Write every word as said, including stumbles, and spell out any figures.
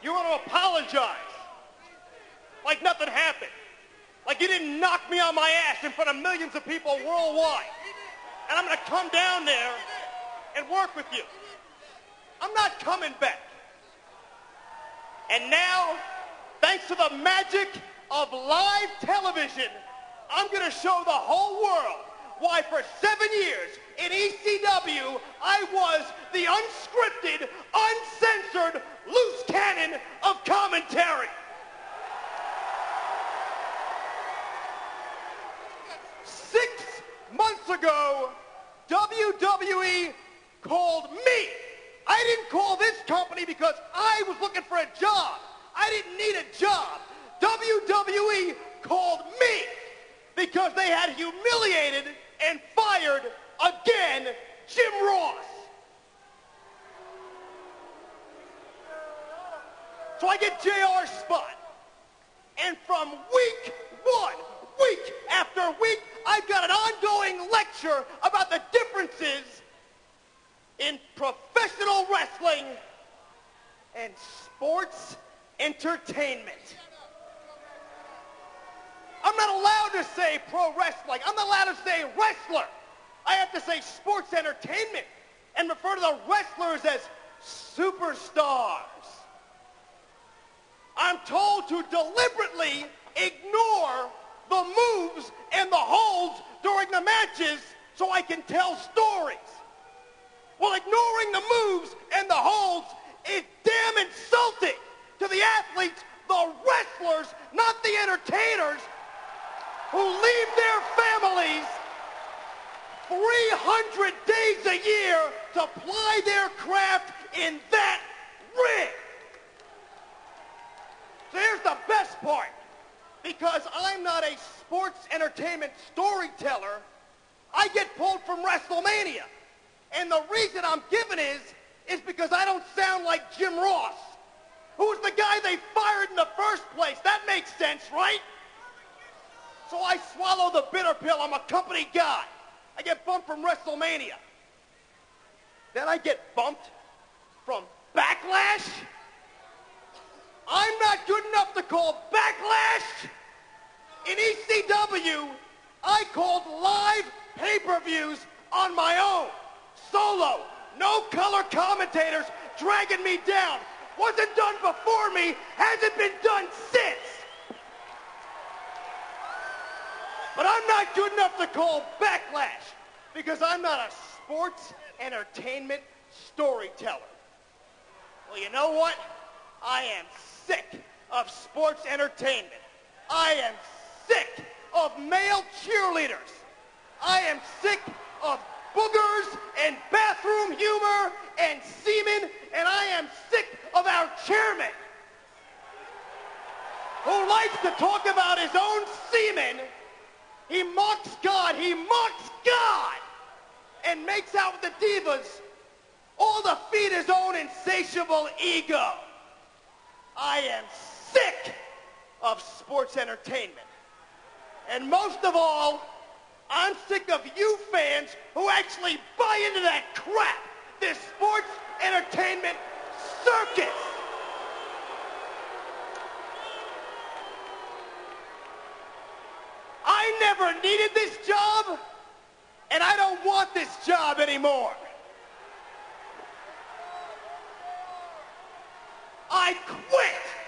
You want to apologize like nothing happened. Like you didn't knock me on my ass in front of millions of people worldwide. And I'm going to come down there and work with you. I'm not coming back. And now, thanks to the magic of live television, I'm going to show the whole world why for seven years in E C W, I was the unscripted, uncensored, loose cannon of commentary. Six months ago, W W E called me. I didn't call this company because I was looking for a job. I didn't need a job. W W E called me because they had humiliated and fired again Jim Ross. So I get J R's spot. And from week one, week after week, I've got an ongoing lecture about the differences in professional wrestling and sports entertainment. I'm not allowed to say pro wrestling. I'm not allowed to say wrestler. I have to say sports entertainment and refer to the wrestlers as superstars. I'm told to deliberately ignore the moves and the holds during the matches so I can tell stories. Well, ignoring the moves and the holds is damn insulting to the athletes, the wrestlers, not the entertainers, who leave their families three hundred days a year to ply their craft in that ring. So here's the best part. Because I'm not a sports entertainment storyteller, I get pulled from WrestleMania. And the reason I'm giving is, is because I don't sound like Jim Ross, who's the guy they fired in the first place. That makes sense, right? So I swallow the bitter pill. I'm a company guy. I get bumped from WrestleMania. Then I get bumped from Backlash. I'm not good enough to call Backlash. In E C W, I called live pay-per-views on my own. Solo, no color commentators dragging me down. Wasn't done before me, hasn't been done since. But I'm not good enough to call Backlash because I'm not a sports entertainment storyteller. Well, you know what? I am sick of sports entertainment. I am sick of male cheerleaders. I am sick of boogers and bathroom humor and semen, and I am sick of our chairman who likes to talk about his own semen. He mocks God, he mocks God, and makes out with the divas, all to feed his own insatiable ego. I am sick of sports entertainment. And most of all, I'm sick of you fans who actually buy into that crap, this sports entertainment circus. I never needed this job, and I don't want this job anymore. I quit.